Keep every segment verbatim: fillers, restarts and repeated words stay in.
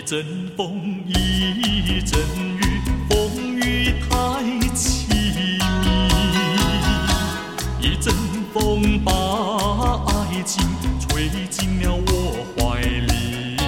阵风，一阵雨，风雨太凄迷。一阵风把爱情吹进了我怀里，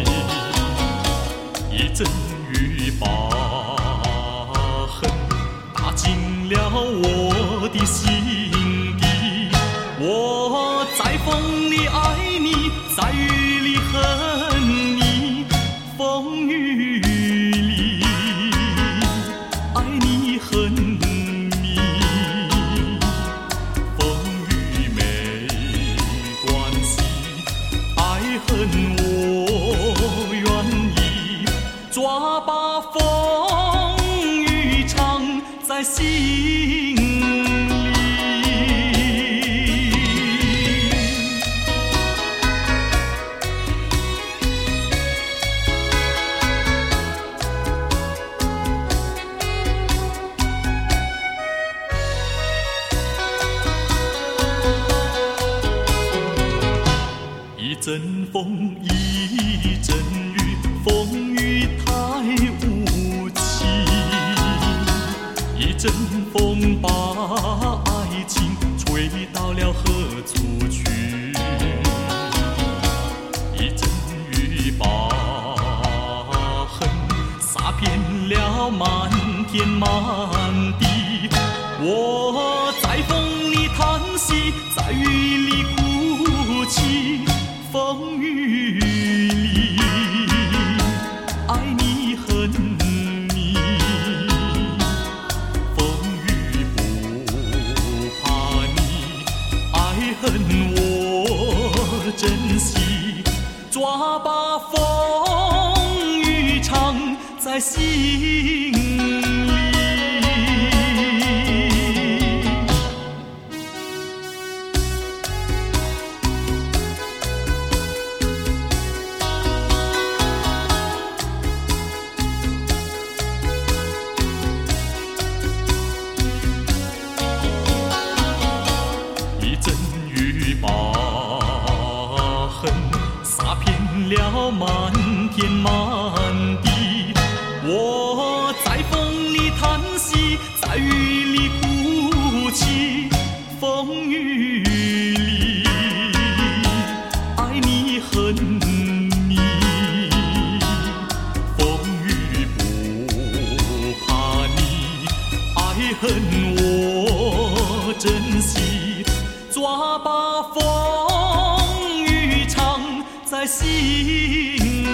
一阵雨把恨打进了我的心底。我在风里爱你，在雨里恨你，风雨里爱你恨你，风雨没关系，爱恨我愿意，抓把风雨藏在心里。一阵风，一阵雨，风雨太无情。一阵风把爱情吹到了何处去？一阵雨把恨洒遍了满天满地。我在风里叹息，在雨里哭泣。风雨里爱你恨你，风雨不怕你，爱恨我珍惜，抓把风雨藏在心里。洒遍了满天满地，我在风里叹息，在雨里哭泣，风雨里爱你恨你，风雨不怕你，爱恨我珍惜，抓把风在心里。